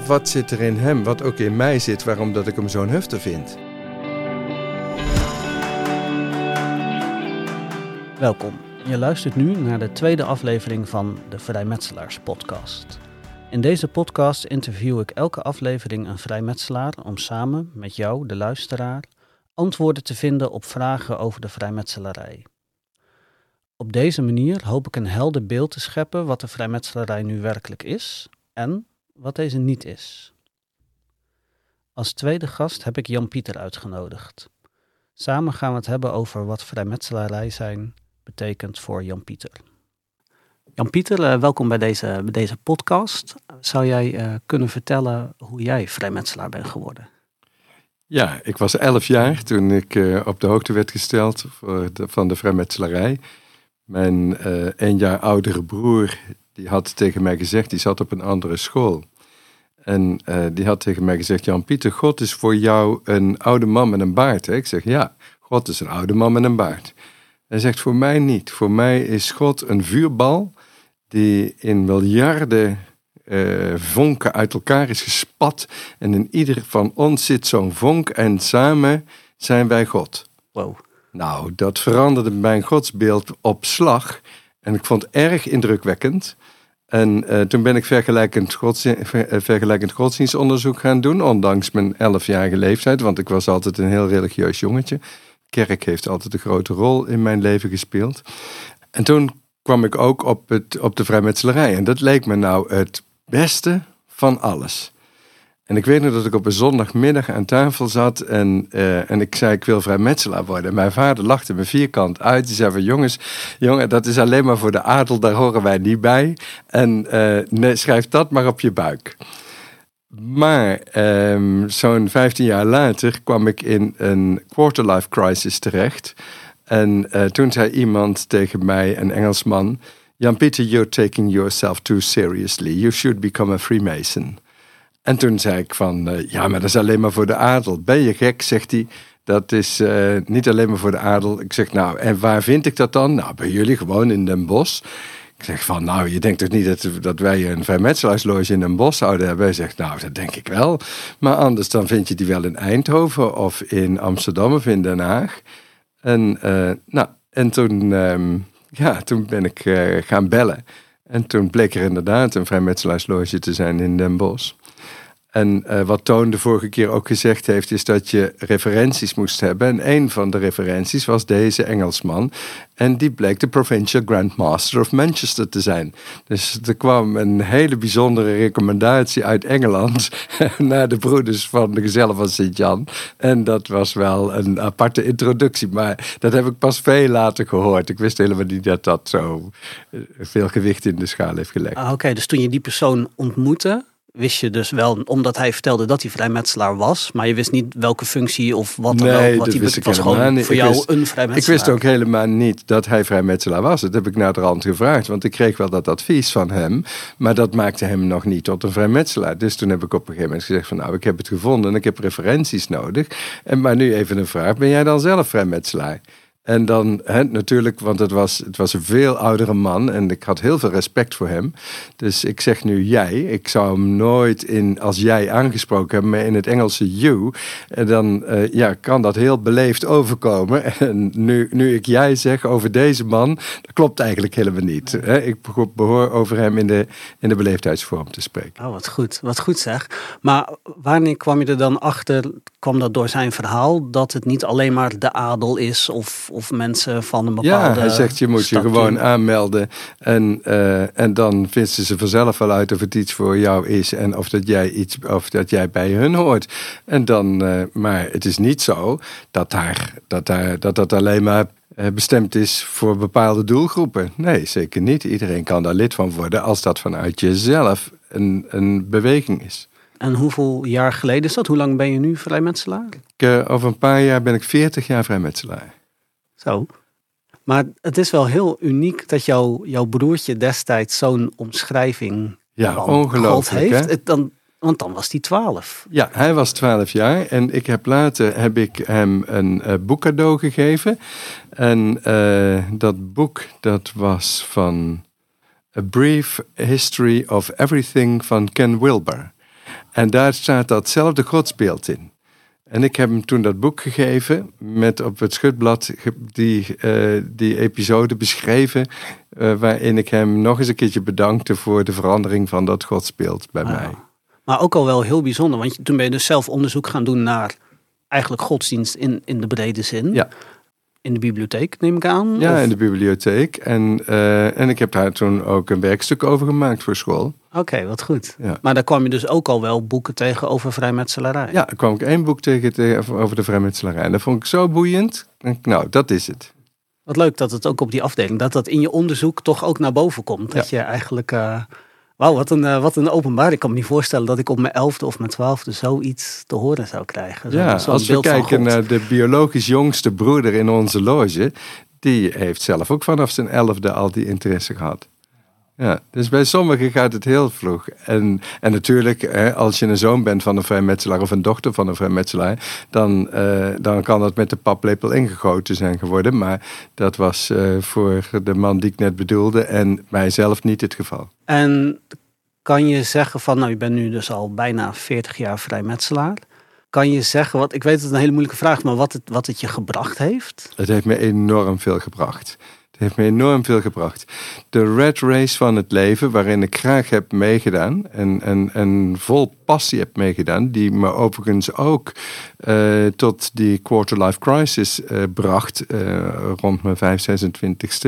wat zit er in hem, wat ook in mij zit, waarom dat ik hem zo'n hufter vind. Welkom. Je luistert nu naar de tweede aflevering van de Vrijmetselaars podcast. In deze podcast interview ik elke aflevering een vrijmetselaar om samen met jou, de luisteraar, antwoorden te vinden op vragen over de vrijmetselarij. Op deze manier hoop ik een helder beeld te scheppen wat de vrijmetselarij nu werkelijk is en wat deze niet is. Als tweede gast heb ik Jan Pieter uitgenodigd. Samen gaan we het hebben over wat vrijmetselarij zijn betekent voor Jan Pieter. Jan Pieter, welkom bij deze podcast. Zou jij kunnen vertellen hoe jij vrijmetselaar bent geworden? Ja, ik was 11 jaar toen ik op de hoogte werd gesteld van de vrijmetselarij. Mijn 1 jaar oudere broer die had tegen mij gezegd, die zat op een andere school. En die had tegen mij gezegd, Jan Pieter, God is voor jou een oude man met een baard. Hè? Ik zeg, ja, God is een oude man met een baard. Hij zegt, voor mij niet. Voor mij is God een vuurbal die in miljarden vonken uit elkaar is gespat. En in ieder van ons zit zo'n vonk en samen zijn wij God. Wow. Nou, dat veranderde mijn godsbeeld op slag. En ik vond het erg indrukwekkend. En toen ben ik vergelijkend godsdienstonderzoek gaan doen, ondanks mijn 11-jarige leeftijd, want ik was altijd een heel religieus jongetje. Kerk heeft altijd een grote rol in mijn leven gespeeld. En toen kwam ik ook op de vrijmetselarij. En dat leek me nou het beste van alles. En ik weet nog dat ik op een zondagmiddag aan tafel zat en ik zei, ik wil vrijmetselaar worden. En mijn vader lachte me vierkant uit. Die zei van, jongen, dat is alleen maar voor de adel, daar horen wij niet bij. En nee, schrijf dat maar op je buik. Maar zo'n 15 jaar later kwam ik in een quarterlife crisis terecht. En toen zei iemand tegen mij, een Engelsman, Jan Pieter, you're taking yourself too seriously. You should become a Freemason. En toen zei ik van, ja, maar dat is alleen maar voor de adel. Ben je gek, zegt hij. Dat is niet alleen maar voor de adel. Ik zeg, nou, en waar vind ik dat dan? Nou, bij jullie gewoon in Den Bosch. Ik zeg van, nou, je denkt toch niet dat wij een vrijmetselaarsloge in Den Bosch zouden hebben? Hij zegt, nou, dat denk ik wel. Maar anders dan vind je die wel in Eindhoven of in Amsterdam of in Den Haag. En toen ben ik gaan bellen. En toen bleek er inderdaad een vrijmetselaarsloge te zijn in Den Bosch. En wat Toon de vorige keer ook gezegd heeft, is dat je referenties moest hebben. En een van de referenties was deze Engelsman. En die bleek de Provincial Grand Master of Manchester te zijn. Dus er kwam een hele bijzondere recommendatie uit Engeland naar de broeders van de Gezellen van Sint-Jan. En dat was wel een aparte introductie. Maar dat heb ik pas veel later gehoord. Ik wist helemaal niet dat dat zo veel gewicht in de schaal heeft gelegd. Oké, dus toen je die persoon ontmoette, wist je dus wel, omdat hij vertelde dat hij vrijmetselaar was, maar je wist niet welke functie of wat dan ook. Wat dat wist ik was helemaal gewoon niet. voor jou een vrijmetselaar. Ik wist ook helemaal niet dat hij vrijmetselaar was. Dat heb ik naderhand gevraagd, want ik kreeg wel dat advies van hem, maar dat maakte hem nog niet tot een vrijmetselaar. Dus toen heb ik op een gegeven moment gezegd van, nou, ik heb het gevonden en ik heb referenties nodig. Maar nu even een vraag, ben jij dan zelf vrijmetselaar? En dan natuurlijk, want het was een veel oudere man en ik had heel veel respect voor hem. Dus ik zeg nu jij. Ik zou hem nooit als jij aangesproken hebben, maar in het Engelse you. En dan kan dat heel beleefd overkomen. En nu ik jij zeg over deze man, dat klopt eigenlijk helemaal niet. Ik behoor over hem in de beleefdheidsvorm te spreken. Oh, wat goed zeg. Maar wanneer kwam je er dan achter, kwam dat door zijn verhaal, dat het niet alleen maar de adel is of mensen van een bepaalde. Ja, hij zegt je moet je gewoon aanmelden en dan vinden ze vanzelf wel uit of het iets voor jou is en of dat jij bij hun hoort. En dan, maar het is niet zo dat alleen maar bestemd is voor bepaalde doelgroepen. Nee, zeker niet. Iedereen kan daar lid van worden als dat vanuit jezelf een beweging is. En hoeveel jaar geleden is dat? Hoe lang ben je nu vrijmetselaar? Over een paar jaar ben ik 40 jaar vrijmetselaar. Zo. Maar het is wel heel uniek dat jouw broertje destijds zo'n omschrijving ongelooflijk, heeft. Want dan was hij 12. Ja, hij was 12 jaar en later heb ik hem een boek cadeau gegeven. En dat boek, dat was van A Brief History of Everything van Ken Wilber. En daar staat datzelfde godsbeeld in. En ik heb hem toen dat boek gegeven, met op het schutblad die episode beschreven, waarin ik hem nog eens een keertje bedankte voor de verandering van dat godsbeeld bij mij. Maar ook al wel heel bijzonder, want toen ben je dus zelf onderzoek gaan doen naar eigenlijk godsdienst in de brede zin. Ja. In de bibliotheek, neem ik aan? Ja, of? in de bibliotheek. En ik heb daar toen ook een werkstuk over gemaakt voor school. Oké, wat goed. Ja. Maar daar kwam je dus ook al wel boeken tegen over vrijmetselarij. Ja, daar kwam ik 1 boek tegen over de vrijmetselarij. En dat vond ik zo boeiend. Nou, dat is het. Wat leuk dat het ook op die afdeling, dat in je onderzoek toch ook naar boven komt. Dat je eigenlijk, wauw, wat een openbaar. Ik kan me niet voorstellen dat ik op mijn 11e of mijn 12e zoiets te horen zou krijgen. Als we kijken naar de biologisch jongste broeder in onze loge, die heeft zelf ook vanaf zijn 11e al die interesse gehad. Ja, dus bij sommigen gaat het heel vroeg. En natuurlijk, als je een zoon bent van een vrijmetselaar of een dochter van een vrijmetselaar, dan kan dat met de paplepel ingegoten zijn geworden. Maar dat was voor de man die ik net bedoelde en mijzelf niet het geval. En kan je zeggen van, nou je bent nu dus al bijna 40 jaar vrijmetselaar. Kan je zeggen, ik weet dat het een hele moeilijke vraag is, maar wat het je gebracht heeft? Het heeft me enorm veel gebracht. Het heeft me enorm veel gebracht. De rat race van het leven, waarin ik graag heb meegedaan en vol passie heb meegedaan, die me overigens ook tot die quarter-life crisis bracht, rond mijn 25ste,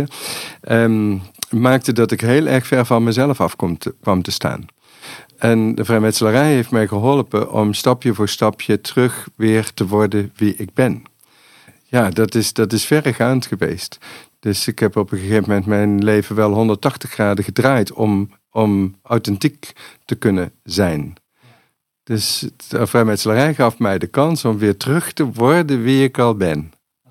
maakte dat ik heel erg ver van mezelf af kwam te staan. En de vrijmetselarij heeft mij geholpen om stapje voor stapje terug weer te worden wie ik ben. Ja, dat is verregaand geweest. Dus ik heb op een gegeven moment mijn leven wel 180 graden gedraaid om authentiek te kunnen zijn. Dus de vrijmetselarij gaf mij de kans om weer terug te worden wie ik al ben.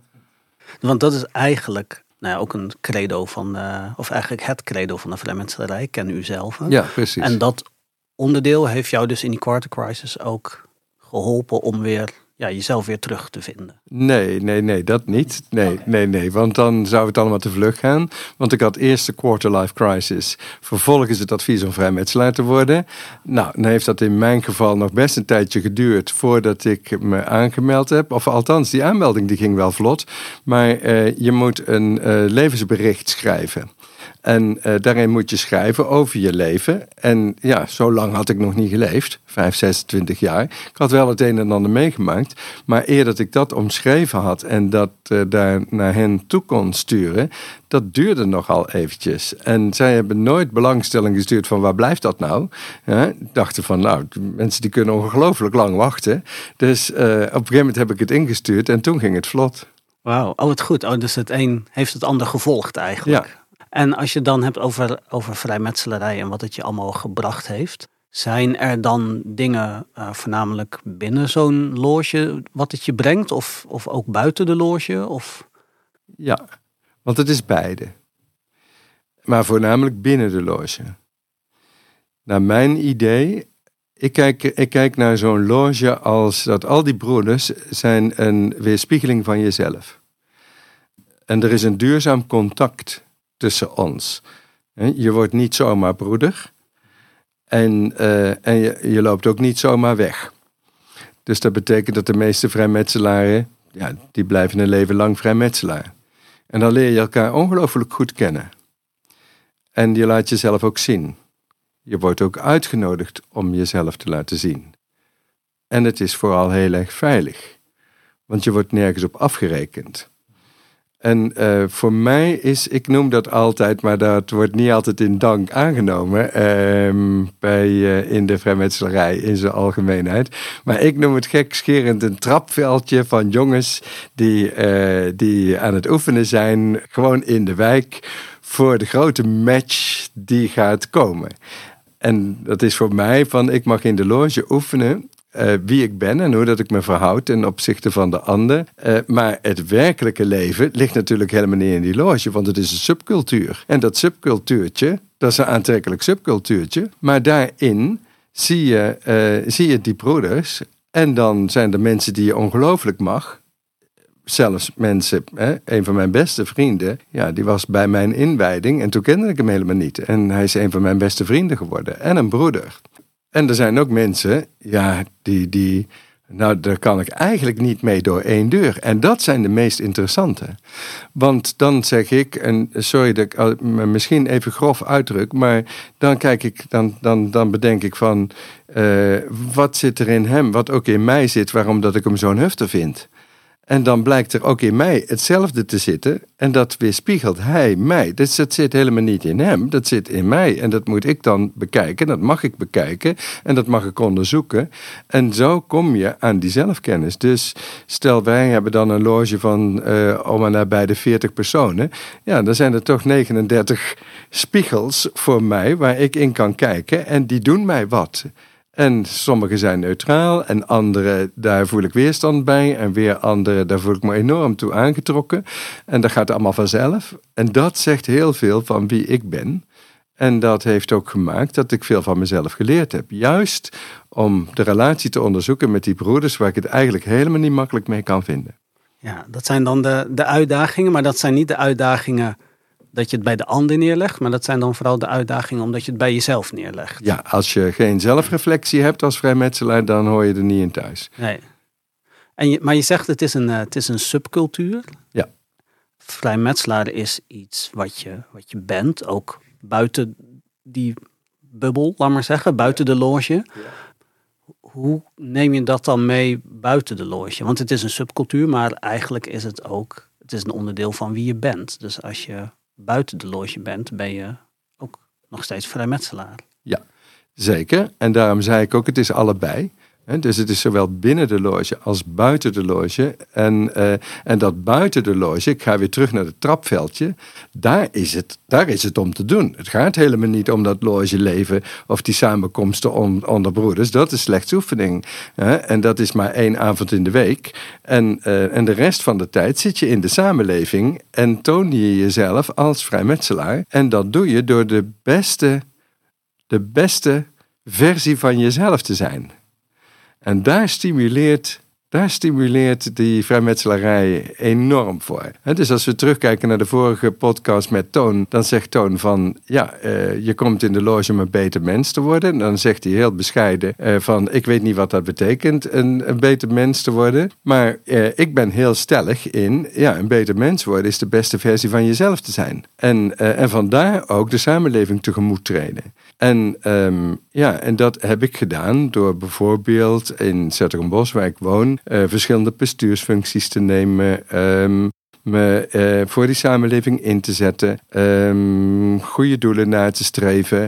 Want dat is eigenlijk ook een credo van, of eigenlijk het credo van de vrijmetselarij, ken u zelf. Hè? Ja, precies. En dat onderdeel heeft jou dus in die quarter crisis ook geholpen om weer jezelf weer terug te vinden. Nee, dat niet. Nee, want dan zou het allemaal te vlug gaan. Want ik had eerst de quarter-life crisis. Vervolgens het advies om vrijmetselaar te worden. Nou, dan heeft dat in mijn geval nog best een tijdje geduurd voordat ik me aangemeld heb. Of althans, die aanmelding die ging wel vlot. Maar je moet een levensbericht schrijven. En daarin moet je schrijven over je leven. En ja, zo lang had ik nog niet geleefd. 26 jaar. Ik had wel het een en ander meegemaakt. Maar eer dat ik dat omschreven had en dat daar naar hen toe kon sturen, dat duurde nogal eventjes. En zij hebben nooit belangstelling gestuurd van waar blijft dat nou? Ja, dachten van mensen die kunnen ongelooflijk lang wachten. Dus op een gegeven moment heb ik het ingestuurd en toen ging het vlot. Wauw, wat goed. Dus het een heeft het ander gevolgd eigenlijk. Ja. En als je het dan hebt over vrijmetselarij en wat het je allemaal gebracht heeft, zijn er dan dingen voornamelijk binnen zo'n loge wat het je brengt of ook buiten de loge? Of? Ja, want het is beide. Maar voornamelijk binnen de loge. Naar mijn idee, ik kijk naar zo'n loge als dat al die broeders zijn een weerspiegeling van jezelf. En er is een duurzaam contact tussen ons. Je wordt niet zomaar broeder. En je loopt ook niet zomaar weg. Dus dat betekent dat de meeste vrijmetselaren, die blijven een leven lang vrijmetselaar. En dan leer je elkaar ongelooflijk goed kennen. En je laat jezelf ook zien. Je wordt ook uitgenodigd om jezelf te laten zien. En het is vooral heel erg veilig. Want je wordt nergens op afgerekend. En voor mij ik noem dat altijd, maar dat wordt niet altijd in dank aangenomen in de vrijmetselarij in zijn algemeenheid. Maar ik noem het gekscherend een trapveldje van jongens die aan het oefenen zijn, gewoon in de wijk, voor de grote match die gaat komen. En dat is voor mij van, ik mag in de loge oefenen wie ik ben en hoe dat ik me verhoud ten opzichte van de ander. Maar het werkelijke leven ligt natuurlijk helemaal niet in die loge, want het is een subcultuur. En dat subcultuurtje, dat is een aantrekkelijk subcultuurtje, maar daarin zie je die broeders en dan zijn er mensen die je ongelooflijk mag. Zelfs mensen, een van mijn beste vrienden, die was bij mijn inwijding en toen kende ik hem helemaal niet. En hij is een van mijn beste vrienden geworden en een broeder. En er zijn ook mensen, die daar kan ik eigenlijk niet mee door één deur. En dat zijn de meest interessante. Want dan zeg ik, en sorry dat ik me misschien even grof uitdruk, maar dan kijk ik, dan bedenk ik van, wat zit er in hem, wat ook in mij zit, waarom dat ik hem zo'n hufter vind. En dan blijkt er ook in mij hetzelfde te zitten. En dat weerspiegelt hij mij. Dus dat zit helemaal niet in hem. Dat zit in mij. En dat moet ik dan bekijken. Dat mag ik bekijken. En dat mag ik onderzoeken. En zo kom je aan die zelfkennis. Dus stel wij hebben dan een loge van om en nabij de 40 personen. Ja, dan zijn er toch 39 spiegels voor mij waar ik in kan kijken. En die doen mij wat. En sommige zijn neutraal en andere, daar voel ik weerstand bij. En weer andere, daar voel ik me enorm toe aangetrokken. En dat gaat allemaal vanzelf. En dat zegt heel veel van wie ik ben. En dat heeft ook gemaakt dat ik veel van mezelf geleerd heb. Juist om de relatie te onderzoeken met die broeders waar ik het eigenlijk helemaal niet makkelijk mee kan vinden. Ja, dat zijn dan de uitdagingen, maar dat zijn niet de uitdagingen dat je het bij de ander neerlegt, maar dat zijn dan vooral de uitdagingen omdat je het bij jezelf neerlegt. Ja, als je geen zelfreflectie hebt als vrijmetselaar, dan hoor je er niet in thuis. Nee. Maar je zegt het is een subcultuur. Ja. Vrijmetselaar is iets wat je bent, ook buiten die bubbel, laat maar zeggen, buiten de loge. Ja. Hoe neem je dat dan mee buiten de loge? Want het is een subcultuur, maar eigenlijk is het ook, het is een onderdeel van wie je bent. Dus als je buiten de loge bent, ben je ook nog steeds vrijmetselaar. Ja, zeker. En daarom zei ik ook, het is allebei. Dus het is zowel binnen de loge als buiten de loge. En dat buiten de loge, ik ga weer terug naar het trapveldje, daar is het om te doen. Het gaat helemaal niet om dat logeleven of die samenkomsten onder broeders. Dat is slechts oefening. En dat is maar 1 avond in de week. En de rest van de tijd zit je in de samenleving en toon je jezelf als vrijmetselaar. En dat doe je door de beste versie van jezelf te zijn. En daar stimuleert die vrijmetselarij enorm voor. Dus als we terugkijken naar de vorige podcast met Toon, dan zegt Toon van, je komt in de loge om een beter mens te worden. En dan zegt hij heel bescheiden van, ik weet niet wat dat betekent, een beter mens te worden. Maar ik ben heel stellig in, een beter mens worden is de beste versie van jezelf te zijn. En vandaar ook de samenleving tegemoet treden. En dat heb ik gedaan door bijvoorbeeld in 's-Hertogenbosch, waar ik woon, verschillende bestuursfuncties te nemen, me voor die samenleving in te zetten, goede doelen na te streven,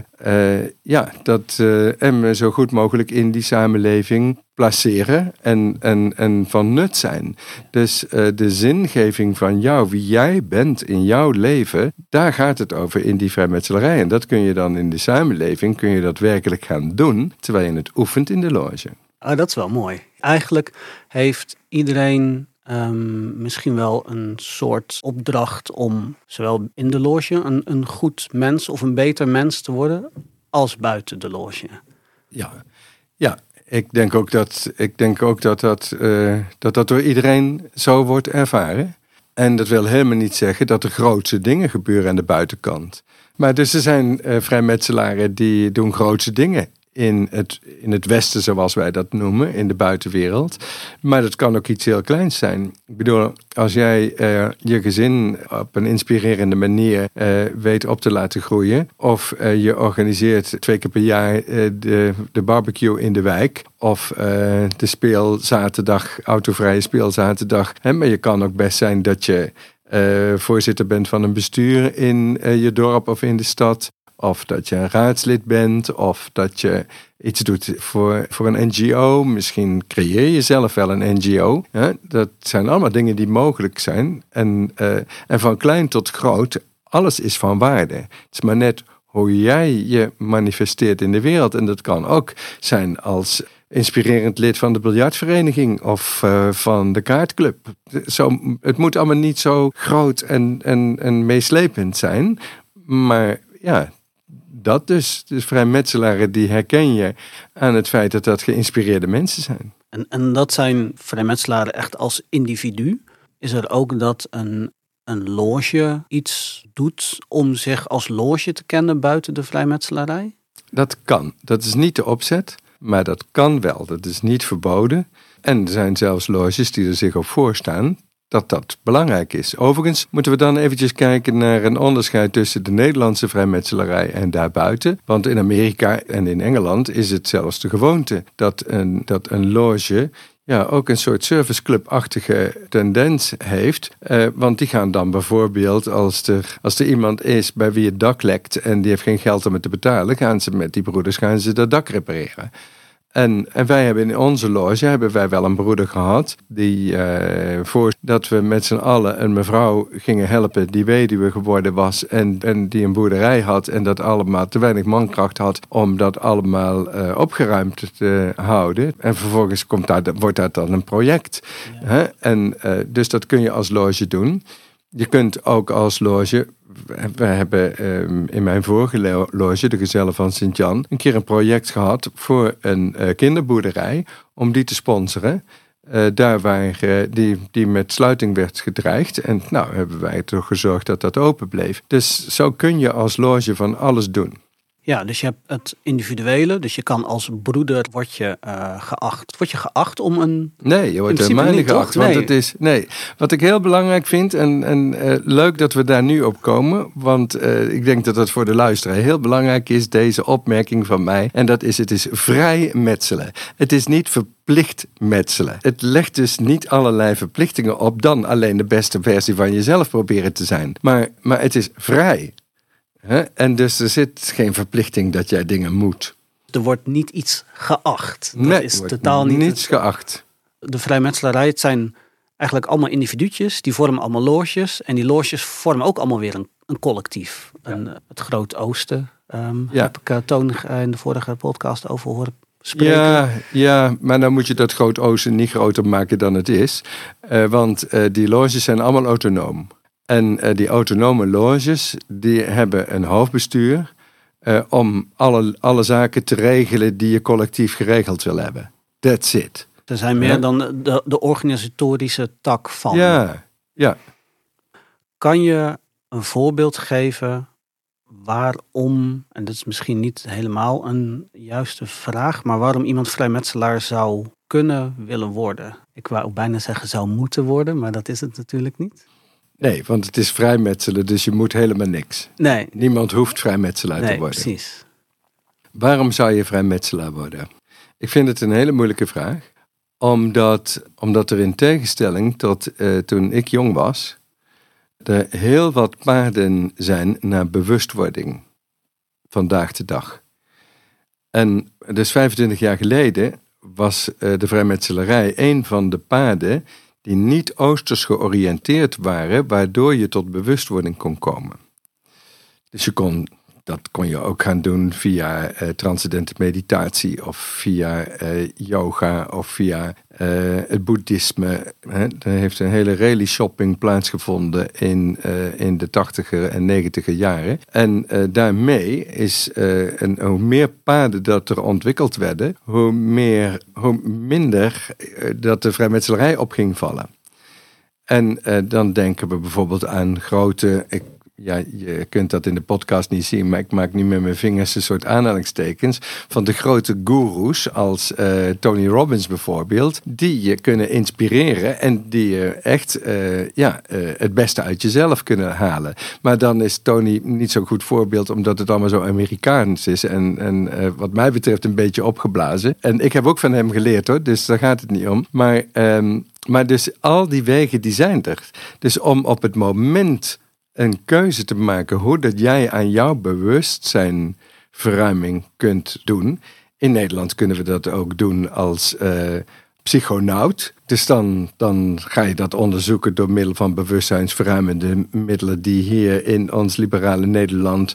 en me zo goed mogelijk in die samenleving placeren en van nut zijn. Dus de zingeving van jou, wie jij bent in jouw leven, daar gaat het over in die vrijmetselarij. En dat kun je dan in de samenleving, kun je dat werkelijk gaan doen, terwijl je het oefent in de loge. Oh, dat is wel mooi. Eigenlijk heeft iedereen misschien wel een soort opdracht om zowel in de loge een goed mens of een beter mens te worden als buiten de loge. Ja. Ik denk ook dat door iedereen zo wordt ervaren. En dat wil helemaal niet zeggen dat er grootse dingen gebeuren aan de buitenkant. Maar dus er zijn vrijmetselaren die doen grootse dingen in het Westen, zoals wij dat noemen, in de buitenwereld. Maar dat kan ook iets heel kleins zijn. Ik bedoel, als jij je gezin op een inspirerende manier weet op te laten groeien, of je organiseert 2 keer per jaar de barbecue in de wijk, of de speelzaterdag, autovrije speelzaterdag. Maar je kan ook best zijn dat je voorzitter bent van een bestuur in je dorp of in de stad. Of dat je een raadslid bent, of dat je iets doet voor een NGO. Misschien creëer je zelf wel een NGO. Dat zijn allemaal dingen die mogelijk zijn. En van klein tot groot, alles is van waarde. Het is maar net hoe jij je manifesteert in de wereld. En dat kan ook zijn als inspirerend lid van de biljartvereniging of van de kaartclub. Het moet allemaal niet zo groot en meeslepend zijn. Maar dat dus vrijmetselaren, die herken je aan het feit dat dat geïnspireerde mensen zijn. En dat zijn vrijmetselaren echt als individu? Is er ook dat een loge iets doet om zich als loge te kennen buiten de vrijmetselarij? dat kan. Dat is niet de opzet, maar dat kan wel. Dat is niet verboden. En er zijn zelfs loges die er zich op voorstaan dat belangrijk is. Overigens moeten we dan eventjes kijken naar een onderscheid tussen de Nederlandse vrijmetselarij en daarbuiten. Want in Amerika en in Engeland is het zelfs de gewoonte dat een loge ook een soort serviceclub-achtige tendens heeft. Want die gaan dan bijvoorbeeld, als er iemand is bij wie het dak lekt en die heeft geen geld om het te betalen, gaan ze met die broeders dat dak repareren. En wij hebben in onze loge wel een broeder gehad die voordat we met z'n allen een mevrouw gingen helpen die weduwe geworden was en die een boerderij had en dat allemaal te weinig mankracht had om dat allemaal opgeruimd te houden. En vervolgens wordt dat dan een project. Ja. Hè? En dus dat kun je als loge doen. Je kunt ook als loge. We hebben in mijn vorige loge, de Gezellen van Sint-Jan, een keer een project gehad voor een kinderboerderij om die te sponsoren. Daar waar die met sluiting werd gedreigd. En nou hebben wij toch gezorgd dat dat open bleef. Dus zo kun je als loge van alles doen. Ja, dus je hebt het individuele. Dus je kan als broeder, word je geacht om een... Nee, je wordt helemaal niet geacht. Want het is... Nee, wat ik heel belangrijk vind, en leuk dat we daar nu op komen. Want ik denk dat het voor de luisteraar heel belangrijk is, deze opmerking van mij. En dat is, het is vrij metselen. Het is niet verplicht metselen. Het legt dus niet allerlei verplichtingen op, dan alleen de beste versie van jezelf proberen te zijn. Maar het is vrij. En dus er zit geen verplichting dat jij dingen moet. Er wordt niet iets geacht. Dat is totaal niet niets geacht. De vrijmetselarij, het zijn eigenlijk allemaal individuutjes. Die vormen allemaal loges. En die loges vormen ook allemaal weer een collectief. Ja. Het Groot Oosten heb ik Toon in de vorige podcast over horen spreken. Ja, maar dan moet je dat Groot Oosten niet groter maken dan het is. Want die loges zijn allemaal autonoom. En die autonome loges, die hebben een hoofdbestuur om alle zaken te regelen die je collectief geregeld wil hebben. That's it. Er zijn meer dan de organisatorische tak van. Ja. Kan je een voorbeeld geven waarom, en dat is misschien niet helemaal een juiste vraag, maar waarom iemand vrijmetselaar zou kunnen willen worden? Ik wou bijna zeggen zou moeten worden, maar dat is het natuurlijk niet. Nee, want het is vrijmetselen, dus je moet helemaal niks. Nee. Niemand hoeft vrijmetselaar te worden. Precies. Waarom zou je vrijmetselaar worden? Ik vind het een hele moeilijke vraag. Omdat er in tegenstelling tot toen ik jong was, er heel wat paden zijn naar bewustwording. Vandaag de dag. En dus 25 jaar geleden was de vrijmetselarij een van de paden die niet oosters georiënteerd waren, waardoor je tot bewustwording kon komen. Dus dat kon je ook gaan doen via transcendente meditatie of via yoga of via het boeddhisme. Er heeft een hele rally shopping plaatsgevonden in de 80er en 90er jaren. En daarmee is hoe meer paden dat er ontwikkeld werden, hoe minder dat de vrijmetselarij op ging vallen. En dan denken we bijvoorbeeld aan grote... je kunt dat in de podcast niet zien, maar ik maak nu met mijn vingers een soort aanhalingstekens van de grote goeroes als Tony Robbins bijvoorbeeld, die je kunnen inspireren en die je echt het beste uit jezelf kunnen halen. Maar dan is Tony niet zo'n goed voorbeeld, omdat het allemaal zo Amerikaans is en wat mij betreft een beetje opgeblazen. En ik heb ook van hem geleerd hoor, dus daar gaat het niet om. Maar dus al die wegen die zijn er. Dus om op het moment een keuze te maken hoe dat jij aan jouw bewustzijnverruiming kunt doen. In Nederland kunnen we dat ook doen als psychonaut. Dus dan ga je dat onderzoeken door middel van bewustzijnsverruimende middelen die hier in ons liberale Nederland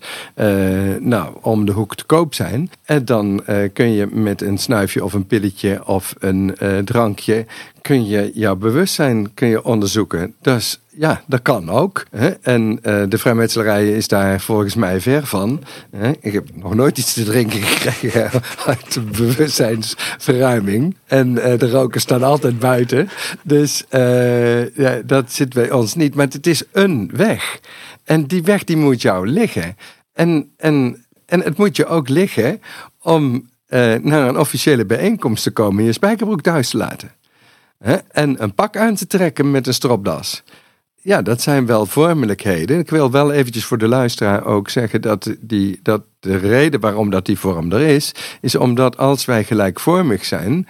om de hoek te koop zijn. En dan kun je met een snuifje of een pilletje of een drankje kun je jouw bewustzijn onderzoeken. Dus ja, dat kan ook. Hè? En de vrijmetselarij is daar volgens mij ver van. Hè? Ik heb nog nooit iets te drinken gekregen uit de bewustzijnsverruiming. En de rokers staan altijd buiten. Dus dat zit bij ons niet. Maar het is een weg. En die weg die moet jou liggen. En En het moet je ook liggen om naar een officiële bijeenkomst te komen en je spijkerbroek thuis te laten. En een pak aan te trekken met een stropdas. Ja, dat zijn wel vormelijkheden. Ik wil wel eventjes voor de luisteraar ook zeggen dat de reden waarom dat die vorm er is omdat als wij gelijkvormig zijn,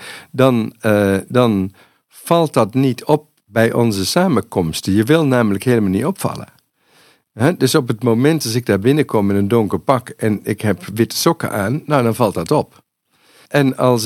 dan valt dat niet op bij onze samenkomsten. Je wil namelijk helemaal niet opvallen. Dus op het moment als ik daar binnenkom in een donker pak en ik heb witte sokken aan, nou dan valt dat op. En als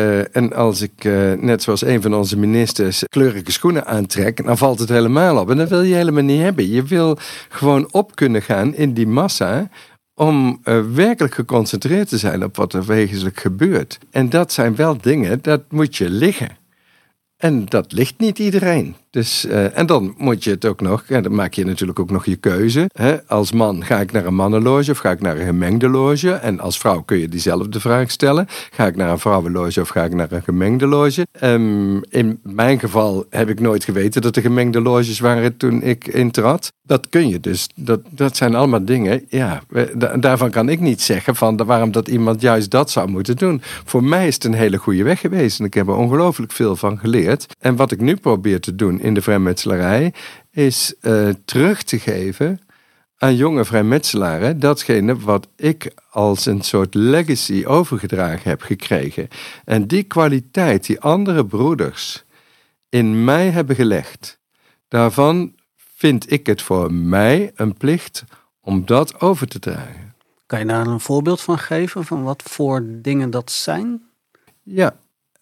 ik net zoals een van onze ministers, kleurige schoenen aantrek, dan valt het helemaal op. En dat wil je helemaal niet hebben. Je wil gewoon op kunnen gaan in die massa om werkelijk geconcentreerd te zijn op wat er wezenlijk gebeurt. En dat zijn wel dingen, dat moet je liggen. En dat ligt niet iedereen. Dus, en dan moet je het ook nog, dan maak je natuurlijk ook nog je keuze. Als man ga ik naar een mannenloge of ga ik naar een gemengde loge? En als vrouw kun je diezelfde vraag stellen. Ga ik naar een vrouwenloge of ga ik naar een gemengde loge? In mijn geval heb ik nooit geweten dat er gemengde loges waren toen ik intrad. Dat kun je dus. Dat zijn allemaal dingen. Ja, daarvan kan ik niet zeggen van waarom dat iemand juist dat zou moeten doen. Voor mij is het een hele goede weg geweest. En ik heb er ongelooflijk veel van geleerd. En wat ik nu probeer te doen in de vrijmetselarij is terug te geven aan jonge vrijmetselaren datgene wat ik als een soort legacy overgedragen heb gekregen. En die kwaliteit die andere broeders in mij hebben gelegd, daarvan vind ik het voor mij een plicht om dat over te dragen. Kan je daar een voorbeeld van geven, van wat voor dingen dat zijn? Ja,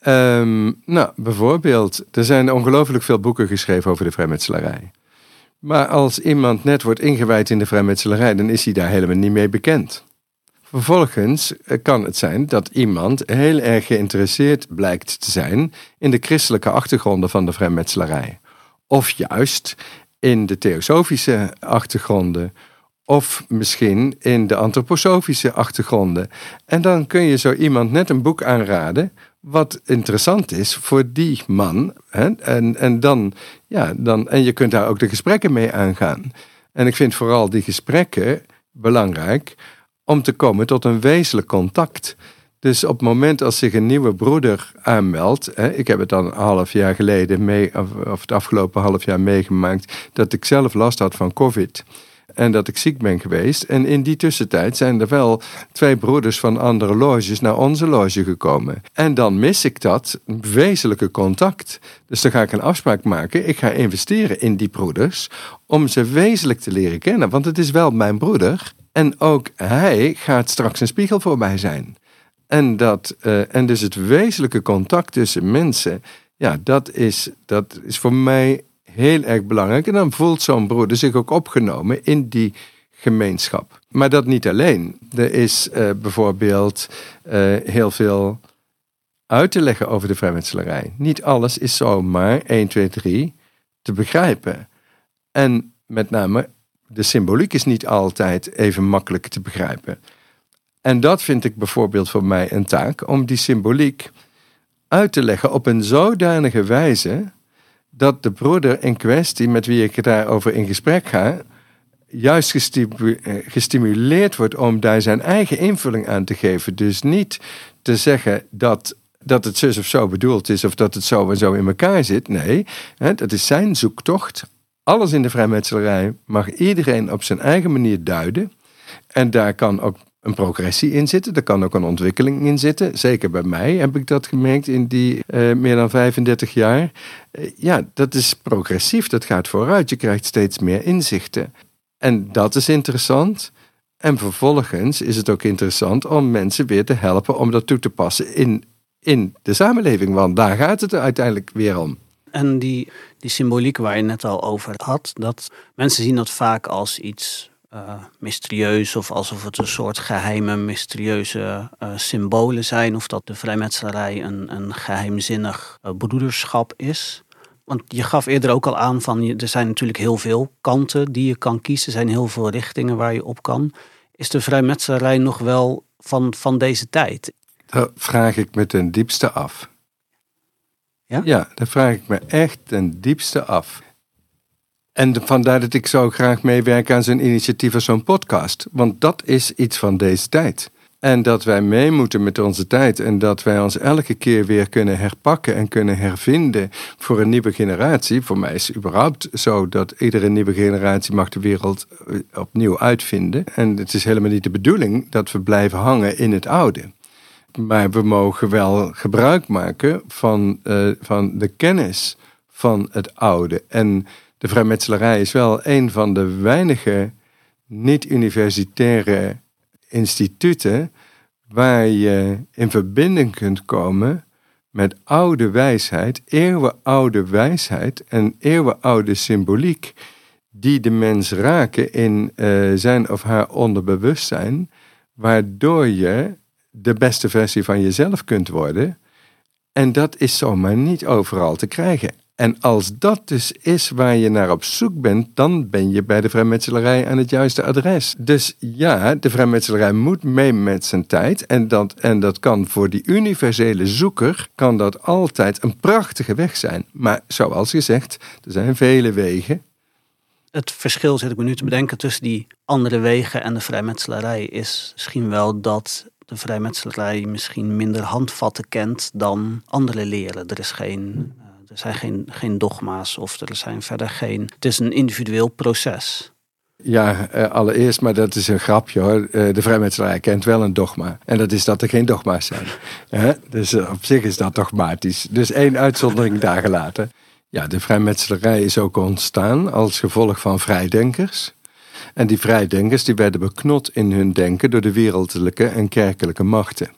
bijvoorbeeld, er zijn ongelooflijk veel boeken geschreven over de vrijmetselarij. Maar als iemand net wordt ingewijd in de vrijmetselarij, dan is hij daar helemaal niet mee bekend. Vervolgens kan het zijn dat iemand heel erg geïnteresseerd blijkt te zijn in de christelijke achtergronden van de vrijmetselarij. Of juist in de theosofische achtergronden. Of misschien in de antroposofische achtergronden. En dan kun je zo iemand net een boek aanraden wat interessant is voor die man. En je kunt daar ook de gesprekken mee aangaan. En ik vind vooral die gesprekken belangrijk om te komen tot een wezenlijk contact. Dus op het moment als zich een nieuwe broeder aanmeldt, ik heb het dan een half jaar geleden of het afgelopen half jaar meegemaakt, dat ik zelf last had van COVID. En dat ik ziek ben geweest. En in die tussentijd zijn er wel 2 broeders van andere loges naar onze loge gekomen. En dan mis ik dat wezenlijke contact. Dus dan ga ik een afspraak maken. Ik ga investeren in die broeders om ze wezenlijk te leren kennen. Want het is wel mijn broeder. En ook hij gaat straks een spiegel voor mij zijn. En dus het wezenlijke contact tussen mensen, ja, dat is voor mij heel erg belangrijk. En dan voelt zo'n broeder zich ook opgenomen in die gemeenschap. Maar dat niet alleen. Er is bijvoorbeeld heel veel uit te leggen over de vrijmetselarij. Niet alles is zomaar 1, 2, 3 te begrijpen. En met name de symboliek is niet altijd even makkelijk te begrijpen. En dat vind ik bijvoorbeeld voor mij een taak, om die symboliek uit te leggen op een zodanige wijze dat de broeder in kwestie met wie ik daarover in gesprek ga, juist gestimuleerd wordt om daar zijn eigen invulling aan te geven. Dus niet te zeggen dat het zus of zo bedoeld is of dat het zo en zo in elkaar zit. Nee, dat is zijn zoektocht. Alles in de vrijmetselarij mag iedereen op zijn eigen manier duiden. En daar kan ook een progressie in zitten. Er kan ook een ontwikkeling in zitten. Zeker bij mij heb ik dat gemerkt in die meer dan 35 jaar. Dat is progressief. Dat gaat vooruit. Je krijgt steeds meer inzichten. En dat is interessant. En vervolgens is het ook interessant om mensen weer te helpen om dat toe te passen in de samenleving. Want daar gaat het er uiteindelijk weer om. En die symboliek waar je net al over had, dat mensen zien dat vaak als iets mysterieus of alsof het een soort geheime, mysterieuze symbolen zijn, of dat de vrijmetselarij een geheimzinnig broederschap is. Want je gaf eerder ook al aan van er zijn natuurlijk heel veel kanten die je kan kiezen, er zijn heel veel richtingen waar je op kan. Is de vrijmetselarij nog wel van deze tijd? Dat vraag ik me ten diepste af. Ja? Ja, dat vraag ik me echt ten diepste af. En vandaar dat ik zo graag meewerk aan zo'n initiatief als zo'n podcast. Want dat is iets van deze tijd. En dat wij mee moeten met onze tijd. En dat wij ons elke keer weer kunnen herpakken en kunnen hervinden voor een nieuwe generatie. Voor mij is het überhaupt zo dat iedere nieuwe generatie mag de wereld opnieuw uitvinden. En het is helemaal niet de bedoeling dat we blijven hangen in het oude. Maar we mogen wel gebruik maken van de kennis van het oude. En de vrijmetselarij is wel een van de weinige niet-universitaire instituten waar je in verbinding kunt komen met oude wijsheid, eeuwenoude wijsheid en eeuwenoude symboliek die de mens raken in zijn of haar onderbewustzijn, waardoor je de beste versie van jezelf kunt worden. En dat is zomaar niet overal te krijgen. En als dat dus is waar je naar op zoek bent, dan ben je bij de vrijmetselarij aan het juiste adres. Dus ja, de vrijmetselarij moet mee met zijn tijd. En dat kan voor die universele zoeker, kan dat altijd een prachtige weg zijn. Maar zoals gezegd, er zijn vele wegen. Het verschil, zit ik me nu te bedenken, tussen die andere wegen en de vrijmetselarij is misschien wel dat de vrijmetselarij misschien minder handvatten kent dan andere leren. Er zijn geen dogma's of er zijn verder geen... Het is een individueel proces. Ja, allereerst, maar dat is een grapje hoor. De vrijmetselarij kent wel een dogma. En dat is dat er geen dogma's zijn. Dus op zich is dat dogmatisch. Dus 1 uitzondering daar gelaten. Ja, de vrijmetselarij is ook ontstaan als gevolg van vrijdenkers. En die vrijdenkers die werden beknot in hun denken door de wereldlijke en kerkelijke machten.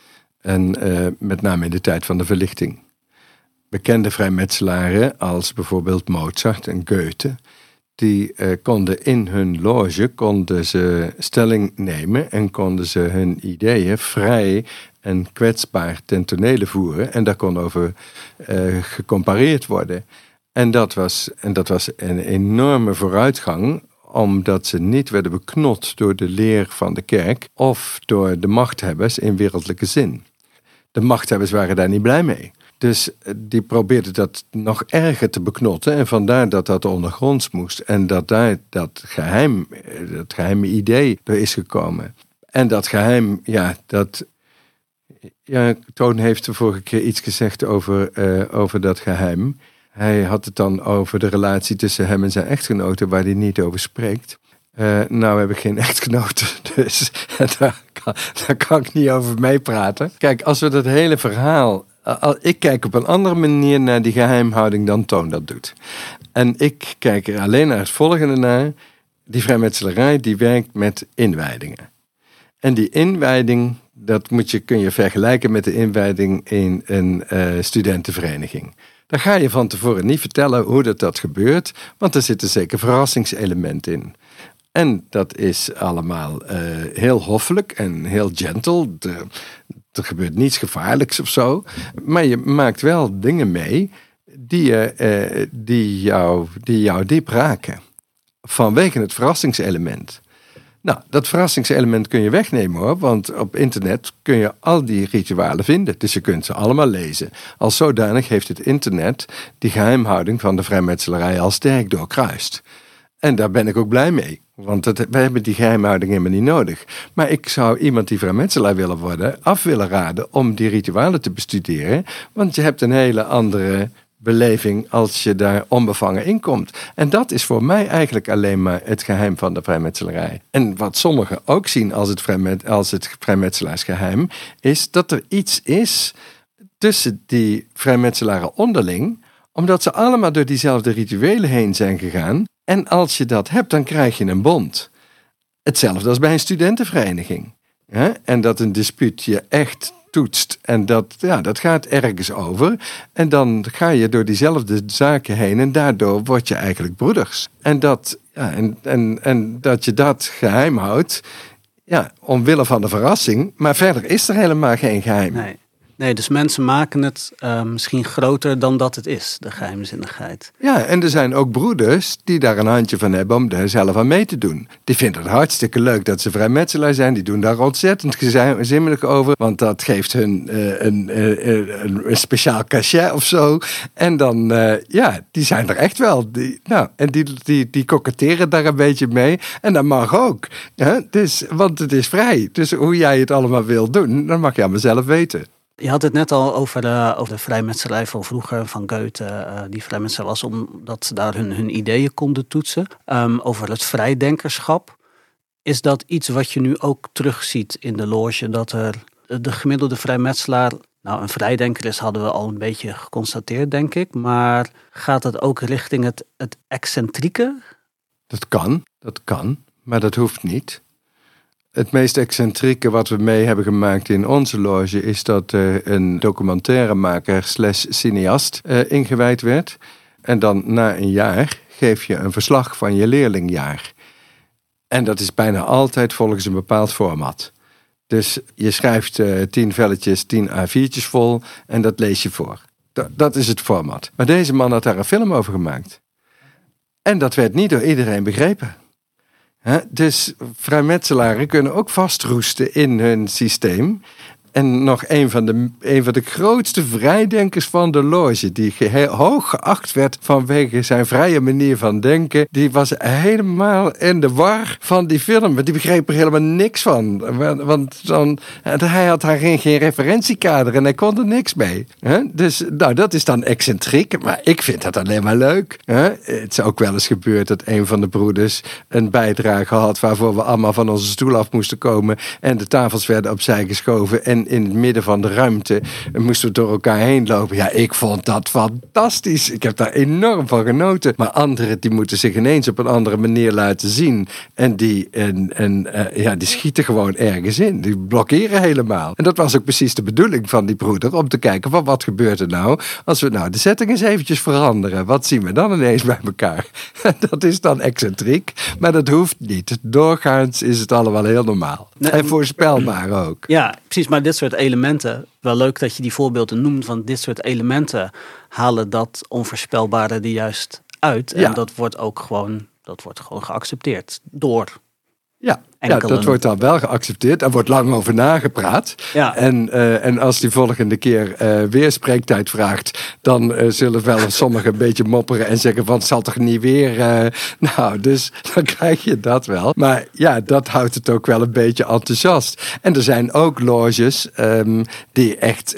En met name in de tijd van de verlichting. Bekende vrijmetselaren als bijvoorbeeld Mozart en Goethe, die konden in hun loge stelling nemen en konden ze hun ideeën vrij en kwetsbaar ten tonele voeren. En daar kon over gecompareerd worden. En dat was een enorme vooruitgang, omdat ze niet werden beknot door de leer van de kerk of door de machthebbers in wereldlijke zin. De machthebbers waren daar niet blij mee. Dus die probeerden dat nog erger te beknotten. En vandaar dat dat ondergronds moest. En dat daar dat geheime idee door is gekomen. En dat geheim, Toon heeft de vorige keer iets gezegd over dat geheim. Hij had het dan over de relatie tussen hem en zijn echtgenote, waar hij niet over spreekt. Nou heb ik geen echtgenote, dus daar kan ik niet over meepraten. Kijk, als we dat hele verhaal... Ik kijk op een andere manier naar die geheimhouding dan Toon dat doet. En ik kijk er alleen naar het volgende naar. Die vrijmetselarij die werkt met inwijdingen. En die inwijding, dat kun je vergelijken met de inwijding in een studentenvereniging. Daar ga je van tevoren niet vertellen hoe dat gebeurt, want er zit een zeker verrassingselement in. En dat is allemaal heel hoffelijk en heel gentle. Er gebeurt niets gevaarlijks of zo. Maar je maakt wel dingen mee die jou diep raken. Vanwege het verrassingselement. Nou, dat verrassingselement kun je wegnemen hoor. Want op internet kun je al die ritualen vinden. Dus je kunt ze allemaal lezen. Als zodanig heeft het internet die geheimhouding van de vrijmetselarij al sterk doorkruist. En daar ben ik ook blij mee. Want wij hebben die geheimhouding helemaal niet nodig. Maar ik zou iemand die vrijmetselaar willen worden af willen raden om die ritualen te bestuderen. Want je hebt een hele andere beleving als je daar onbevangen in komt. En dat is voor mij eigenlijk alleen maar het geheim van de vrijmetselarij. En wat sommigen ook zien als het vrijmetselaarsgeheim, is dat er iets is tussen die vrijmetselaren onderling, omdat ze allemaal door diezelfde rituelen heen zijn gegaan. En als je dat hebt, dan krijg je een bond. Hetzelfde als bij een studentenvereniging. En dat een dispuut je echt toetst. En dat gaat ergens over. En dan ga je door diezelfde zaken heen. En daardoor word je eigenlijk broeders. En dat je dat geheim houdt. Ja, omwille van de verrassing. Maar verder is er helemaal geen geheim. Nee. Nee, dus mensen maken het misschien groter dan dat het is, de geheimzinnigheid. Ja, en er zijn ook broeders die daar een handje van hebben om er zelf aan mee te doen. Die vinden het hartstikke leuk dat ze vrijmetselaar zijn. Die doen daar ontzettend gezimmelig over. Want dat geeft hun een speciaal cachet of zo. En dan, die zijn er echt wel. Die koketteren daar een beetje mee. En dat mag ook. Ja? Dus, want het is vrij. Dus hoe jij het allemaal wil doen, dan mag je aan mezelf weten. Je had het net al over de vrijmetselarij van vroeger, van Goethe, die vrijmetselaar was omdat ze daar hun ideeën konden toetsen. Over het vrijdenkerschap. Is dat iets wat je nu ook terugziet in de loge, dat er de gemiddelde vrijmetselaar, nou een vrijdenker is, hadden we al een beetje geconstateerd, denk ik. Maar gaat het ook richting het excentrieke? Dat kan, maar dat hoeft niet. Het meest excentrieke wat we mee hebben gemaakt in onze loge is dat een documentairemaker / cineast ingewijd werd. En dan na een jaar geef je een verslag van je leerlingjaar. En dat is bijna altijd volgens een bepaald format. Dus je schrijft 10 velletjes, 10 A4'tjes vol en dat lees je voor. Dat is het format. Maar deze man had daar een film over gemaakt. En dat werd niet door iedereen begrepen. Dus vrijmetselaren kunnen ook vastroesten in hun systeem. En nog een van de grootste vrijdenkers van de loge, die hoog geacht werd vanwege zijn vrije manier van denken, die was helemaal in de war van die film. Die begreep er helemaal niks van. Want hij had daar geen referentiekader en hij kon er niks mee. Dus dat is dan excentriek, maar ik vind dat alleen maar leuk. Het is ook wel eens gebeurd dat een van de broeders een bijdrage had waarvoor we allemaal van onze stoel af moesten komen en de tafels werden opzij geschoven en in het midden van de ruimte moesten we door elkaar heen lopen. Ja, ik vond dat fantastisch. Ik heb daar enorm van genoten. Maar anderen die moeten zich ineens op een andere manier laten zien. En die schieten gewoon ergens in. Die blokkeren helemaal. En dat was ook precies de bedoeling van die broeder. Om te kijken van wat gebeurt er nou als we nou de setting eens eventjes veranderen. Wat zien we dan ineens bij elkaar? Dat is dan excentriek. Maar dat hoeft niet. Doorgaans is het allemaal heel normaal. Nee, en voorspelbaar ook. Ja, precies. Maar dit soort elementen, wel leuk dat je die voorbeelden noemt, want dit soort elementen halen dat onvoorspelbare er juist uit. En dat wordt ook gewoon geaccepteerd door enkelen. Dat wordt dan wel geaccepteerd. Er wordt lang over nagepraat. Ja. En als die volgende keer weer spreektijd vraagt, dan zullen wel sommigen een beetje mopperen en zeggen van, het zal toch niet weer... dus dan krijg je dat wel. Maar ja, dat houdt het ook wel een beetje enthousiast. En er zijn ook loges die echt,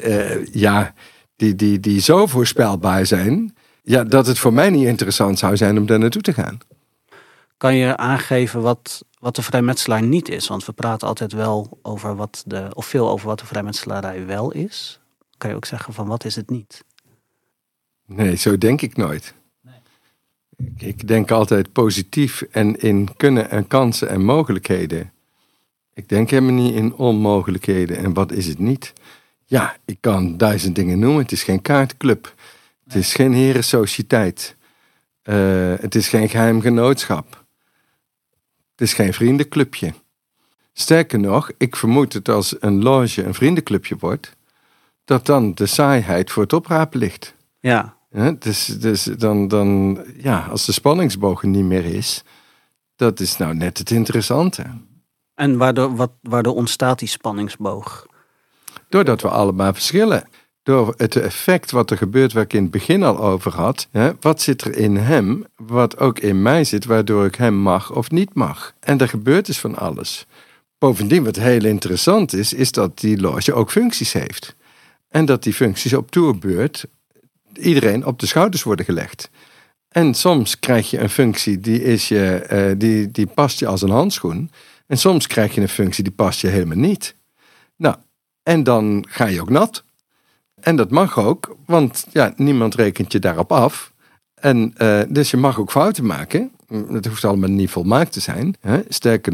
die zo voorspelbaar zijn, dat het voor mij niet interessant zou zijn om daar naartoe te gaan. Kan je aangeven wat de vrijmetselaar niet is? Want we praten altijd wel over veel over wat de vrijmetselarij wel is. Kan je ook zeggen van wat is het niet? Nee, zo denk ik nooit. Nee. Ik denk altijd positief en in kunnen en kansen en mogelijkheden. Ik denk helemaal niet in onmogelijkheden. En wat is het niet? Ja, ik kan 1000 dingen noemen. Het is geen kaartclub. Het is geen herensociëteit. Het is geen geheim genootschap. Het is geen vriendenclubje. Sterker nog, ik vermoed dat als een loge een vriendenclubje wordt, dat dan de saaiheid voor het oprapen ligt. Ja. Dus dan, als de spanningsboog er niet meer is, dat is nou net het interessante. En waardoor ontstaat die spanningsboog? Doordat we allemaal verschillen. Door het effect wat er gebeurt, waar ik in het begin al over had. Wat zit er in hem, wat ook in mij zit, waardoor ik hem mag of niet mag. En er gebeurt dus van alles. Bovendien, wat heel interessant is dat die loge ook functies heeft. En dat die functies op toerbeurt iedereen op de schouders worden gelegd. En soms krijg je een functie die past je als een handschoen. En soms krijg je een functie die past je helemaal niet. Nou, en dan ga je ook nat. En dat mag ook, want niemand rekent je daarop af. En dus je mag ook fouten maken. Het hoeft allemaal niet volmaakt te zijn. Sterker nog,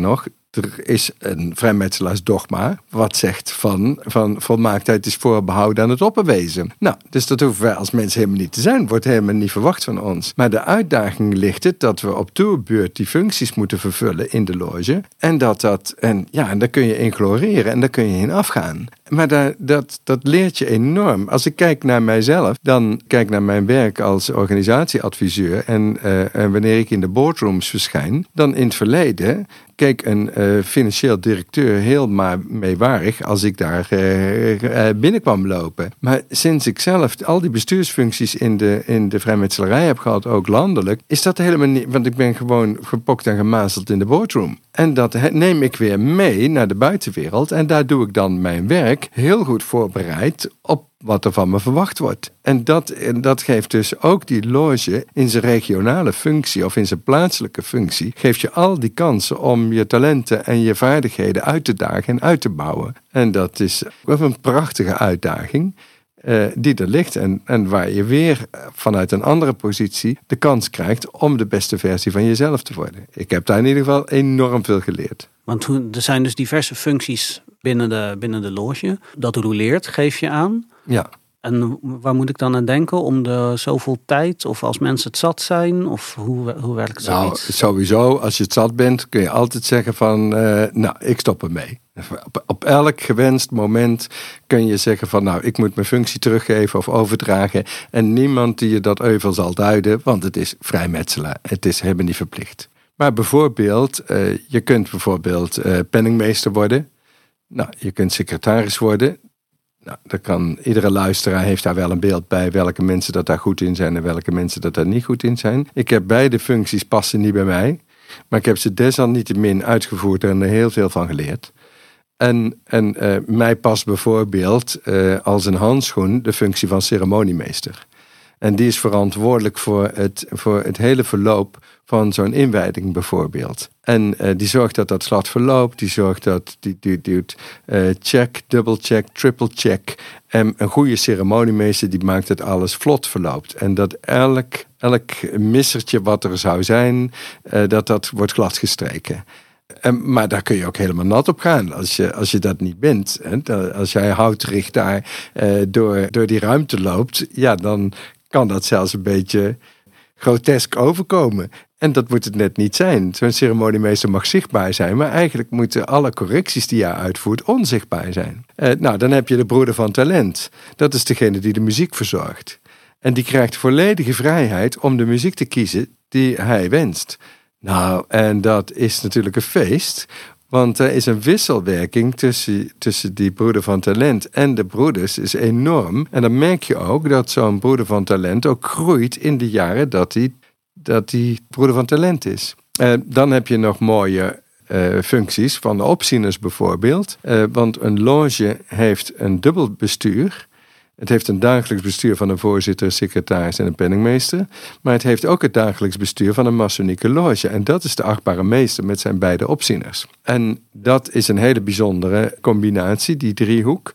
er is een vrijmetselaarsdogma wat zegt van volmaaktheid is voorbehouden aan het opperwezen. Nou, dus dat hoeven wij als mensen helemaal niet te zijn. Wordt helemaal niet verwacht van ons. Maar de uitdaging ligt het dat we op toerbeurt die functies moeten vervullen in de loge. En daar kun je in gloreren en daar kun je in afgaan. Maar dat leert je enorm. Als ik kijk naar mijzelf, dan kijk naar mijn werk als organisatieadviseur en wanneer ik in de boardrooms verschijn, dan in het verleden keek een financieel directeur heel meewarig als ik daar binnenkwam lopen. Maar sinds ik zelf al die bestuursfuncties in de vrijmetselarij heb gehad, ook landelijk, is dat helemaal niet, want ik ben gewoon gepokt en gemazeld in de boardroom. En dat neem ik weer mee naar de buitenwereld en daar doe ik dan mijn werk heel goed voorbereid op wat er van me verwacht wordt. En dat geeft dus ook die loge in zijn regionale functie of in zijn plaatselijke functie, geeft je al die kansen om je talenten en je vaardigheden uit te dagen en uit te bouwen. En dat is ook een prachtige uitdaging die er ligt en waar je weer vanuit een andere positie de kans krijgt om de beste versie van jezelf te worden. Ik heb daar in ieder geval enorm veel geleerd. Want er zijn dus diverse functies binnen de loge. Dat roleert, geef je aan. Ja. En waar moet ik dan aan denken? Om de zoveel tijd? Of als mensen het zat zijn? Of hoe werkt zoiets? Nou, sowieso, als je het zat bent, kun je altijd zeggen van, ik stop ermee. Op elk gewenst moment kun je zeggen van, ik moet mijn functie teruggeven of overdragen. En niemand die je dat euvel zal duiden, want het is vrijmetselaar. Het is helemaal niet verplicht. Maar bijvoorbeeld, je kunt bijvoorbeeld penningmeester worden. Nou, je kunt secretaris worden. Nou, iedere luisteraar heeft daar wel een beeld bij welke mensen dat daar goed in zijn en welke mensen dat daar niet goed in zijn. Ik heb beide functies passen niet bij mij, maar ik heb ze desalniettemin uitgevoerd en er heel veel van geleerd. En mij past bijvoorbeeld als een handschoen de functie van ceremoniemeester. En die is verantwoordelijk voor het hele verloop van zo'n inwijding bijvoorbeeld. En die zorgt dat dat glad verloopt. Die zorgt dat die doet check, double check, triple check. En een goede ceremoniemeester die maakt dat alles vlot verloopt. En dat elk missertje wat er zou zijn, dat wordt glad gestreken. Maar daar kun je ook helemaal nat op gaan als je dat niet bent. Als jij houterig daar door die ruimte loopt, ja, dan kan dat zelfs een beetje grotesk overkomen. En dat moet het net niet zijn. Zo'n ceremoniemeester mag zichtbaar zijn, maar eigenlijk moeten alle correcties die jij uitvoert onzichtbaar zijn. Dan heb je de broeder van talent. Dat is degene die de muziek verzorgt. En die krijgt volledige vrijheid om de muziek te kiezen die hij wenst. Nou, en dat is natuurlijk een feest. Want er is een wisselwerking tussen die broeder van talent en de broeders is enorm. En dan merk je ook dat zo'n broeder van talent ook groeit in de jaren dat die broeder van talent is. Dan heb je nog mooie functies van de opzieners bijvoorbeeld. Want een loge heeft een dubbel bestuur. Het heeft een dagelijks bestuur van een voorzitter, een secretaris en een penningmeester. Maar het heeft ook het dagelijks bestuur van een masonieke loge. En dat is de achtbare meester met zijn beide opzieners. En dat is een hele bijzondere combinatie, die driehoek.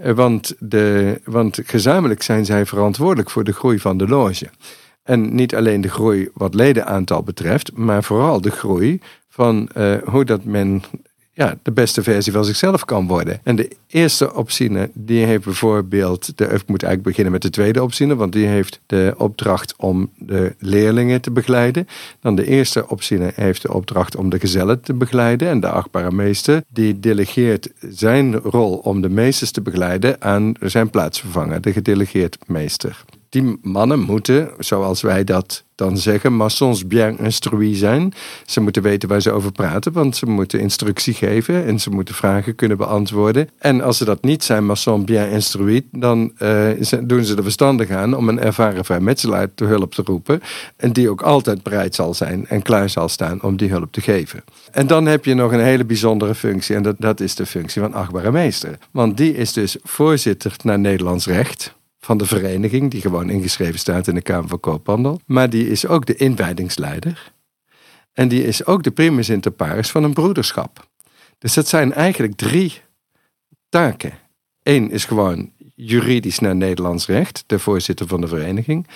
Want gezamenlijk zijn zij verantwoordelijk voor de groei van de loge. En niet alleen de groei wat ledenaantal betreft, maar vooral de groei van hoe dat men de beste versie van zichzelf kan worden. En de eerste opziener, die heeft bijvoorbeeld, ik moet eigenlijk beginnen met de tweede opziener, want die heeft de opdracht om de leerlingen te begeleiden. Dan de eerste opziener heeft de opdracht om de gezellen te begeleiden. En de achtbare meester, die delegeert zijn rol om de meesters te begeleiden aan zijn plaatsvervanger, de gedelegeerd meester. Die mannen moeten, zoals wij dat dan zeggen, maçons bien instruits zijn. Ze moeten weten waar ze over praten, want ze moeten instructie geven en ze moeten vragen kunnen beantwoorden. En als ze dat niet zijn, maçons bien instruits, dan doen ze er verstandig aan om een ervaren vrijmetselaar te hulp te roepen. En die ook altijd bereid zal zijn en klaar zal staan om die hulp te geven. En dan heb je nog een hele bijzondere functie en dat is de functie van achtbare meester. Want die is dus voorzitter naar Nederlands recht van de vereniging, die gewoon ingeschreven staat in de Kamer van Koophandel. Maar die is ook de inwijdingsleider. En die is ook de primus inter pares van een broederschap. Dus dat zijn eigenlijk 3 taken. 1 is gewoon juridisch naar Nederlands recht, de voorzitter van de vereniging.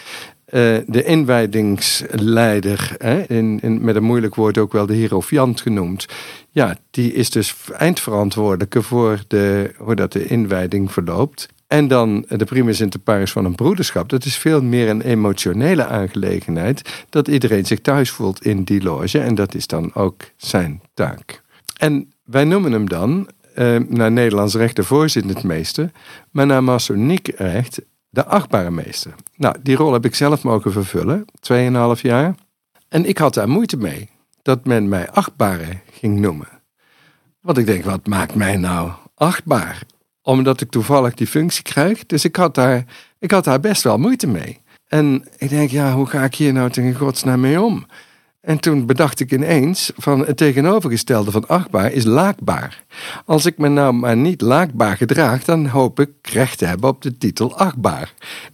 De inwijdingsleider, met een moeilijk woord ook wel de hierofiant genoemd. Ja, die is dus eindverantwoordelijke voor hoe dat de inwijding verloopt. En dan de primus inter pares van een broederschap. Dat is veel meer een emotionele aangelegenheid. Dat iedereen zich thuis voelt in die loge. En dat is dan ook zijn taak. En wij noemen hem dan, naar Nederlands recht de voorzittendmeester. Maar naar masoniek recht de achtbare meester. Nou, die rol heb ik zelf mogen vervullen. 2,5 jaar. En ik had daar moeite mee. Dat men mij achtbare ging noemen. Want ik denk, wat maakt mij nou achtbaar? Omdat ik toevallig die functie krijg. Dus ik had daar best wel moeite mee. En ik denk, ja, hoe ga ik hier nou tegen godsnaam mee om? En toen bedacht ik ineens van het tegenovergestelde van achtbaar is laakbaar. Als ik me nou maar niet laakbaar gedraag, dan hoop ik recht te hebben op de titel achtbaar.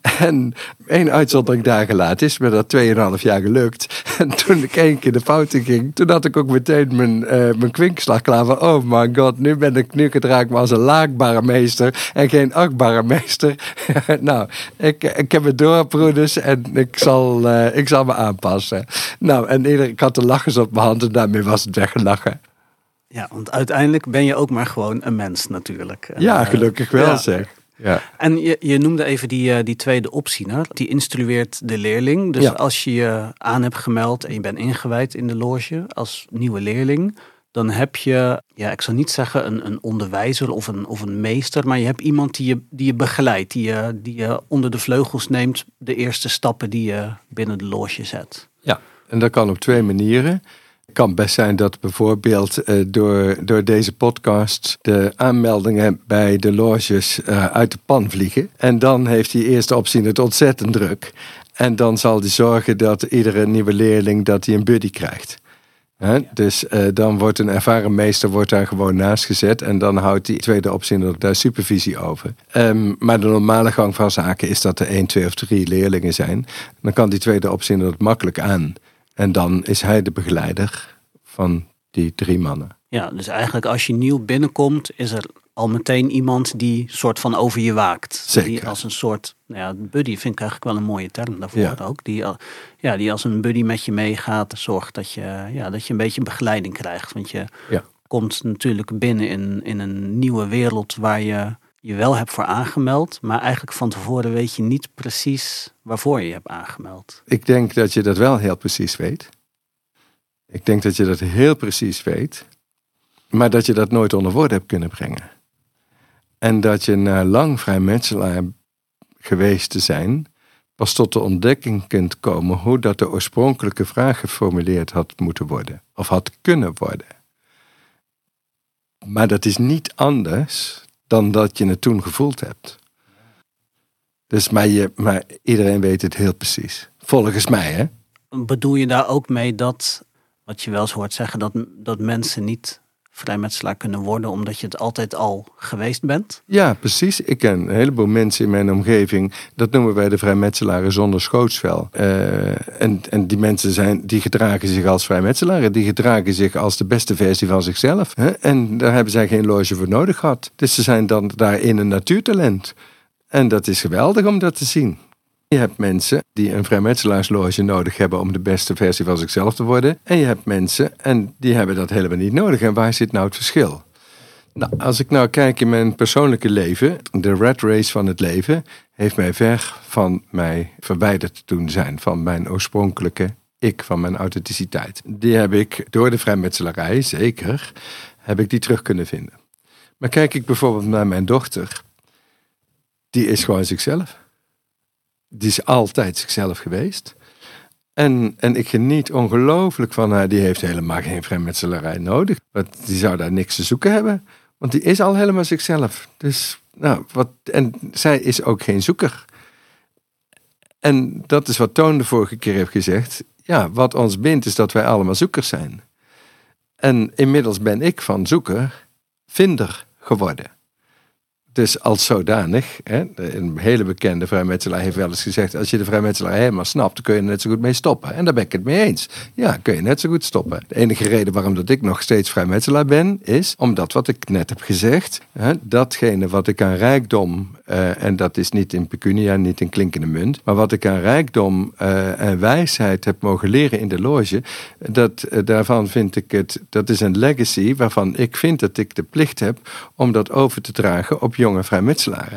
En 1 uitzondering daar gelaten is me dat 2,5 jaar gelukt. En toen ik 1 keer de fouten ging, toen had ik ook meteen mijn kwinkslag klaar van oh my god, nu gedraag ik me als een laakbare meester en geen achtbare meester. Nou, ik heb het door, broeders, en ik zal me aanpassen. Nou, en ik had de lachers op mijn hand en daarmee was het weggelachen. Ja, want uiteindelijk ben je ook maar gewoon een mens natuurlijk. Ja, gelukkig wel zeg. Ja. En je noemde even die tweede opziener. Die instrueert de leerling. Dus als je je aan hebt gemeld en je bent ingewijd in de loge als nieuwe leerling, dan heb je, ik zal niet zeggen een onderwijzer of een meester, maar je hebt iemand die je begeleidt, die je onder de vleugels neemt, de eerste stappen die je binnen de loge zet. Ja, en dat kan op 2 manieren. Het kan best zijn dat bijvoorbeeld door deze podcast de aanmeldingen bij de loges uit de pan vliegen. En dan heeft die eerste opziener het ontzettend druk. En dan zal hij zorgen dat iedere nieuwe leerling dat hij een buddy krijgt. Dus dan wordt een ervaren meester daar gewoon naast gezet. En dan houdt die tweede opziener daar supervisie over. Maar de normale gang van zaken is dat er 1, 2 of 3 leerlingen zijn. Dan kan die tweede opziener het makkelijk aan. En dan is hij de begeleider van die 3 mannen. Ja, dus eigenlijk als je nieuw binnenkomt, is er al meteen iemand die soort van over je waakt. Zeker. Die als een soort, buddy vind ik eigenlijk wel een mooie term daarvoor ook. Die als een buddy met je meegaat, zorgt dat je een beetje begeleiding krijgt. Want je komt natuurlijk binnen in een nieuwe wereld waar je wel hebt voor aangemeld, maar eigenlijk van tevoren weet je niet precies waarvoor je hebt aangemeld. Ik denk dat je dat wel heel precies weet. Ik denk dat je dat heel precies weet, maar dat je dat nooit onder woorden hebt kunnen brengen. En dat je na lang vrijmetselaar geweest te zijn, pas tot de ontdekking kunt komen hoe dat de oorspronkelijke vraag geformuleerd had moeten worden, of had kunnen worden. Maar dat is niet anders dan dat je het toen gevoeld hebt. Dus, maar iedereen weet het heel precies. Volgens mij, hè? Bedoel je daar ook mee dat, wat je wel eens hoort zeggen, dat mensen niet vrijmetselaar kunnen worden omdat je het altijd al geweest bent? Ja, precies. Ik ken een heleboel mensen in mijn omgeving. Dat noemen wij de vrijmetselaren zonder schootsvel. En die mensen die gedragen zich als vrijmetselaren. Die gedragen zich als de beste versie van zichzelf. Hè? En daar hebben zij geen loge voor nodig gehad. Dus ze zijn dan daarin een natuurtalent. En dat is geweldig om dat te zien. Je hebt mensen die een vrijmetselaarsloge nodig hebben om de beste versie van zichzelf te worden. En je hebt mensen en die hebben dat helemaal niet nodig. En waar zit nou het verschil? Nou, als ik nou kijk in mijn persoonlijke leven, de rat race van het leven heeft mij ver van mij verwijderd toen zijn. Van mijn oorspronkelijke ik, van mijn authenticiteit. Die heb ik door de vrijmetselarij, zeker, heb ik die terug kunnen vinden. Maar kijk ik bijvoorbeeld naar mijn dochter, die is gewoon zichzelf. Die is altijd zichzelf geweest. En ik geniet ongelooflijk van haar. Die heeft helemaal geen vrijmetselarij nodig. Want die zou daar niks te zoeken hebben. Want die is al helemaal zichzelf. Dus, en zij is ook geen zoeker. En dat is wat Toon de vorige keer heeft gezegd. Ja, wat ons bindt is dat wij allemaal zoekers zijn. En inmiddels ben ik van zoeker vinder geworden. Dus als zodanig, een hele bekende vrijmetselaar heeft wel eens gezegd, als je de vrijmetselaar helemaal snapt, dan kun je er net zo goed mee stoppen. En daar ben ik het mee eens. Ja, kun je net zo goed stoppen. De enige reden waarom dat ik nog steeds vrijmetselaar ben, is omdat wat ik net heb gezegd, datgene wat ik aan rijkdom, en dat is niet in pecunia, niet in klinkende munt, maar wat ik aan rijkdom en wijsheid heb mogen leren in de loge, daarvan vind ik dat is een legacy waarvan ik vind dat ik de plicht heb om dat over te dragen op jonge vrijmetselaren.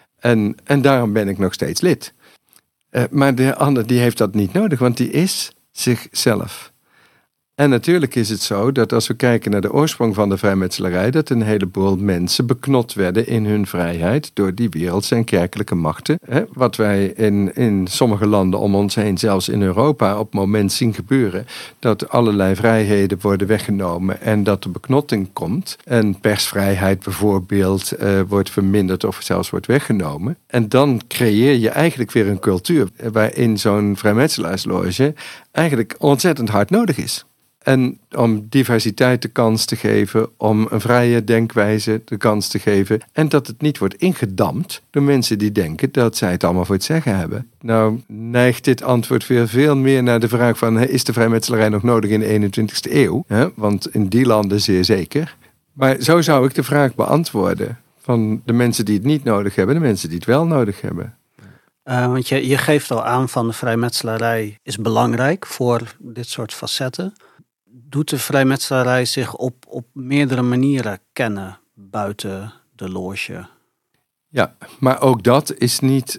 En daarom ben ik nog steeds lid. Maar de ander die heeft dat niet nodig, want die is zichzelf. En natuurlijk is het zo dat als we kijken naar de oorsprong van de vrijmetselarij, dat een heleboel mensen beknot werden in hun vrijheid door die wereldse en kerkelijke machten. Wat wij in sommige landen om ons heen, zelfs in Europa, op het moment zien gebeuren, dat allerlei vrijheden worden weggenomen en dat er beknotting komt. En persvrijheid bijvoorbeeld wordt verminderd of zelfs wordt weggenomen. En dan creëer je eigenlijk weer een cultuur waarin zo'n vrijmetselaarsloge eigenlijk ontzettend hard nodig is. En om diversiteit de kans te geven, om een vrije denkwijze de kans te geven. En dat het niet wordt ingedampt door mensen die denken dat zij het allemaal voor het zeggen hebben. Nou neigt dit antwoord weer veel meer naar de vraag van, is de vrijmetselarij nog nodig in de 21ste eeuw? Want in die landen zeer zeker. Maar zo zou ik de vraag beantwoorden van de mensen die het niet nodig hebben, de mensen die het wel nodig hebben. Want je geeft al aan van de vrijmetselarij is belangrijk voor dit soort facetten. Doet de vrijmetselarij zich op meerdere manieren kennen buiten de loge? Ja, maar ook dat is niet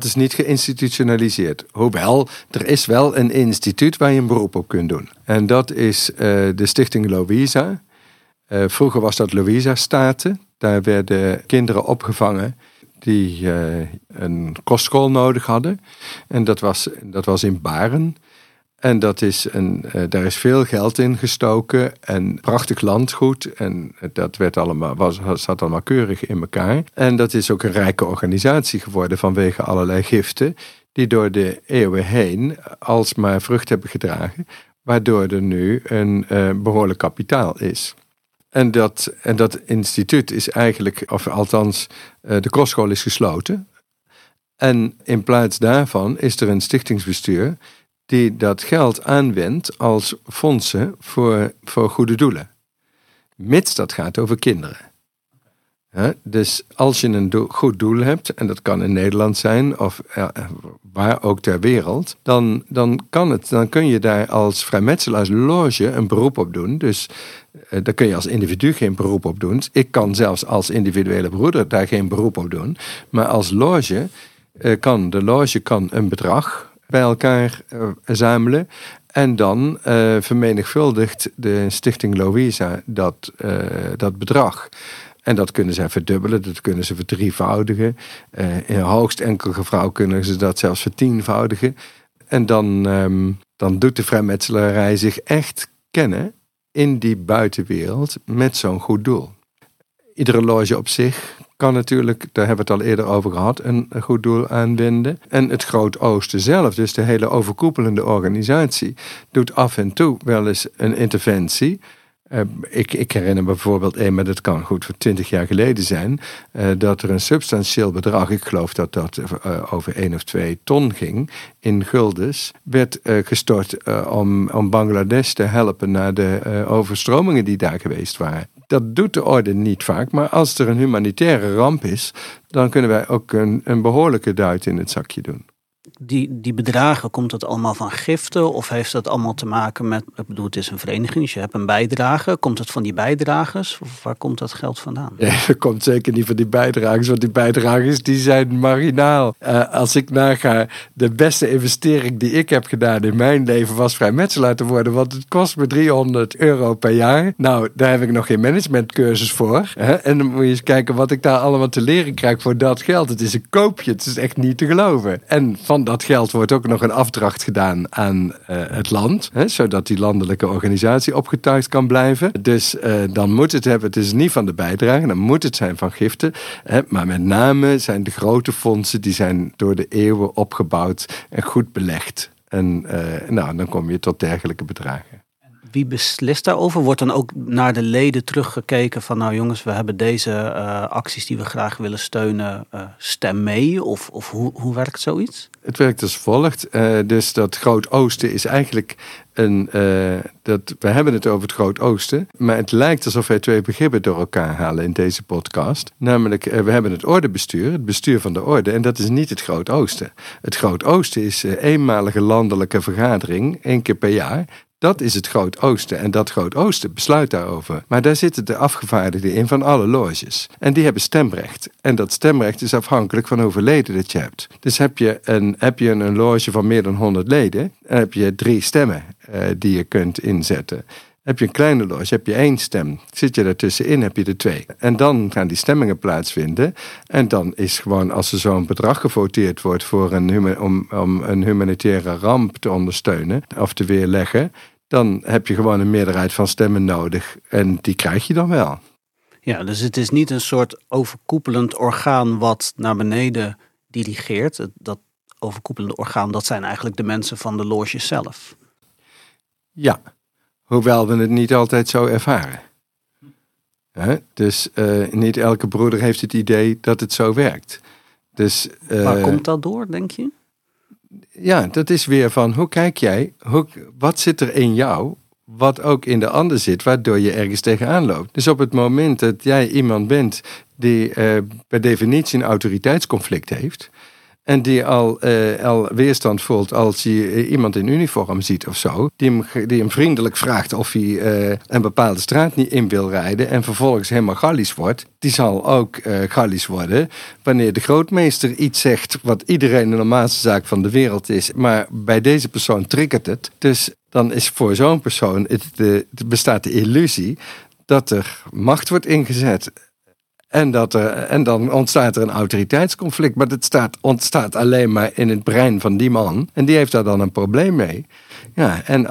geïnstitutionaliseerd. Hoewel, er is wel een instituut waar je een beroep op kunt doen. En dat is de Stichting Louisa. Vroeger was dat Louisa-staten. Daar werden kinderen opgevangen die een kostschool nodig hadden. En dat was in Baren. En daar is veel geld in gestoken en prachtig landgoed. En dat zat allemaal keurig in elkaar. En dat is ook een rijke organisatie geworden vanwege allerlei giften die door de eeuwen heen alsmaar vrucht hebben gedragen. Waardoor er nu een behoorlijk kapitaal is. En dat instituut is eigenlijk, of althans de kostschool is gesloten. En in plaats daarvan is er een stichtingsbestuur die dat geld aanwendt als fondsen voor goede doelen. Mits dat gaat over kinderen. Dus als je een goed doel hebt, en dat kan in Nederland zijn, of waar ook ter wereld, dan kun je daar als vrijmetselaarsloge een beroep op doen. Dus daar kun je als individu geen beroep op doen. Ik kan zelfs als individuele broeder daar geen beroep op doen. Maar als loge kan de loge een bedrag bij elkaar zamelen. En dan vermenigvuldigt de Stichting Louisa dat bedrag. En dat kunnen zij verdubbelen, dat kunnen ze verdrievoudigen. In hoogst enkel geval kunnen ze dat zelfs vertienvoudigen. En dan doet de vrijmetselarij zich echt kennen in die buitenwereld met zo'n goed doel. Iedere loge op zich kan natuurlijk, daar hebben we het al eerder over gehad, een goed doel aanwenden. En het Groot Oosten zelf, dus de hele overkoepelende organisatie, doet af en toe wel eens een interventie. Ik herinner me bijvoorbeeld maar dat kan goed voor 20 jaar geleden zijn, dat er een substantieel bedrag, ik geloof dat dat over 1 of 2 ton ging, in guldens, werd gestort om Bangladesh te helpen na de overstromingen die daar geweest waren. Dat doet de orde niet vaak, maar als er een humanitaire ramp is, dan kunnen wij ook een behoorlijke duit in het zakje doen. Die bedragen, komt dat allemaal van giften of heeft dat allemaal te maken met, ik bedoel, het is een vereniging, dus je hebt een bijdrage. Komt het van die bijdragers of waar komt dat geld vandaan? Ja, dat komt zeker niet van die bijdragers, want die bijdragers die zijn marginaal. Als ik naga, de beste investering die ik heb gedaan in mijn leven was vrijmetselaar te worden, want het kost me €300 per jaar. Nou, daar heb ik nog geen managementcursus voor. En dan moet je eens kijken wat ik daar allemaal te leren krijg voor dat geld. Het is een koopje, het is echt niet te geloven. En van dat geld wordt ook nog een afdracht gedaan aan het land, zodat die landelijke organisatie opgetuigd kan blijven. Dus dan moet het hebben, het is niet van de bijdrage, dan moet het zijn van giften. Maar met name zijn de grote fondsen, die zijn door de eeuwen opgebouwd en goed belegd. En dan kom je tot dergelijke bedragen. Wie beslist daarover? Wordt dan ook naar de leden teruggekeken van nou jongens, we hebben deze acties die we graag willen steunen, stem mee? Of hoe werkt zoiets? Het werkt als volgt. Dus dat Groot Oosten is eigenlijk we hebben het over het Groot Oosten, maar het lijkt alsof wij twee begrippen door elkaar halen in deze podcast. Namelijk, we hebben het ordebestuur, het bestuur van de orde, en dat is niet het Groot Oosten. Het Groot Oosten is eenmalige landelijke vergadering, 1 keer per jaar. Dat is het Groot Oosten en dat Groot Oosten besluit daarover. Maar daar zitten de afgevaardigden in van alle loges. En die hebben stemrecht. En dat stemrecht is afhankelijk van hoeveel leden dat je hebt. Dus heb je een loge van meer dan 100 leden, dan heb je 3 stemmen die je kunt inzetten. Heb je een kleine loge, heb je 1 stem. Zit je daartussenin, heb je er 2. En dan gaan die stemmingen plaatsvinden. En dan is gewoon, als er zo'n bedrag gevoteerd wordt voor om een humanitaire ramp te ondersteunen of te weerleggen, dan heb je gewoon een meerderheid van stemmen nodig. En die krijg je dan wel. Ja, dus het is niet een soort overkoepelend orgaan wat naar beneden dirigeert. Dat overkoepelende orgaan, dat zijn eigenlijk de mensen van de loges zelf. Ja. Hoewel we het niet altijd zo ervaren. Dus niet elke broeder heeft het idee dat het zo werkt. Dus, waar komt dat door, denk je? Ja, dat is weer van, hoe kijk jij? Wat zit er in jou, wat ook in de ander zit, waardoor je ergens tegenaan loopt? Dus op het moment dat jij iemand bent die per definitie een autoriteitsconflict heeft, en die al weerstand voelt als hij iemand in uniform ziet of zo, die hem vriendelijk vraagt of hij een bepaalde straat niet in wil rijden en vervolgens helemaal gallisch wordt, die zal ook gallisch worden wanneer de grootmeester iets zegt wat iedereen de normaalste zaak van de wereld is, maar bij deze persoon triggert het. Dus dan is voor zo'n persoon bestaat de illusie dat er macht wordt ingezet. En dan ontstaat er een autoriteitsconflict. Maar dat ontstaat alleen maar in het brein van die man. En die heeft daar dan een probleem mee. Ja, en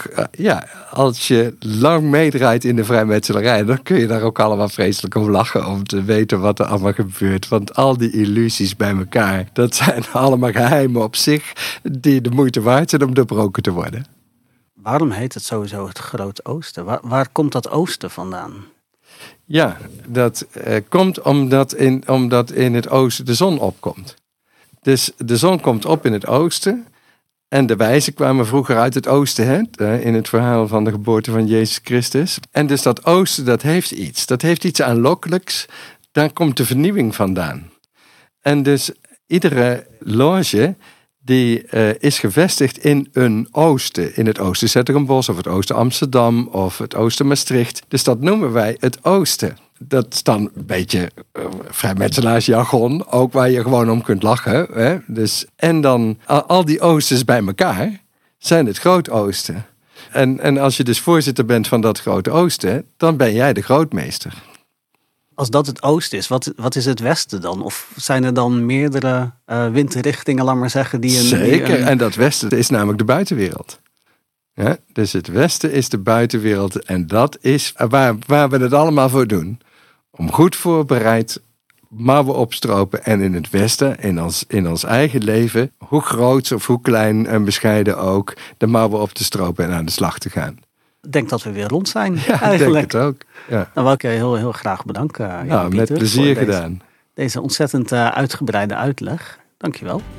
als je lang meedraait in de vrijmetselarij, dan kun je daar ook allemaal vreselijk om lachen. Om te weten wat er allemaal gebeurt. Want al die illusies bij elkaar, dat zijn allemaal geheimen op zich die de moeite waard zijn om doorbroken te worden. Waarom heet het sowieso het Groot Oosten? Waar komt dat oosten vandaan? Ja, dat komt omdat in het oosten de zon opkomt. Dus de zon komt op in het oosten. En de wijzen kwamen vroeger uit het oosten, in het verhaal van de geboorte van Jezus Christus. En dus dat oosten, dat heeft iets. Dat heeft iets aanlokkelijks. Daar komt de vernieuwing vandaan. En dus iedere loge die is gevestigd in een oosten. In het oosten Zetterenbos of het oosten Amsterdam of het oosten Maastricht. Dus dat noemen wij het oosten. Dat is dan een beetje vrijmetselaarsjargon, ook waar je gewoon om kunt lachen. Hè? Dus, en dan al die oosters bij elkaar zijn het Groot Oosten. En als je dus voorzitter bent van dat Grote Oosten, dan ben jij de grootmeester. Als dat het oosten is, wat is het westen dan? Of zijn er dan meerdere windrichtingen, laat maar zeggen? Zeker, en dat westen is namelijk de buitenwereld. Ja, dus het westen is de buitenwereld en dat is waar we het allemaal voor doen. Om goed voorbereid mouwen opstropen en in het westen, in ons eigen leven, hoe groot of hoe klein en bescheiden ook, de mouwen op te stropen en aan de slag te gaan. Ik denk dat we weer rond zijn, ja, eigenlijk. Ik denk het ook. Ja. Dan wil ik je heel graag bedanken. Ja, met plezier gedaan. Deze ontzettend uitgebreide uitleg. Dank je wel.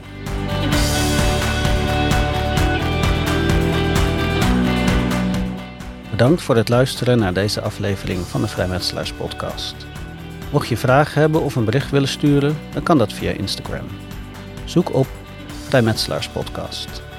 Bedankt voor het luisteren naar deze aflevering van de Vrijmetselaars podcast. Mocht je vragen hebben of een bericht willen sturen, dan kan dat via Instagram. Zoek op Vrijmetselaars podcast.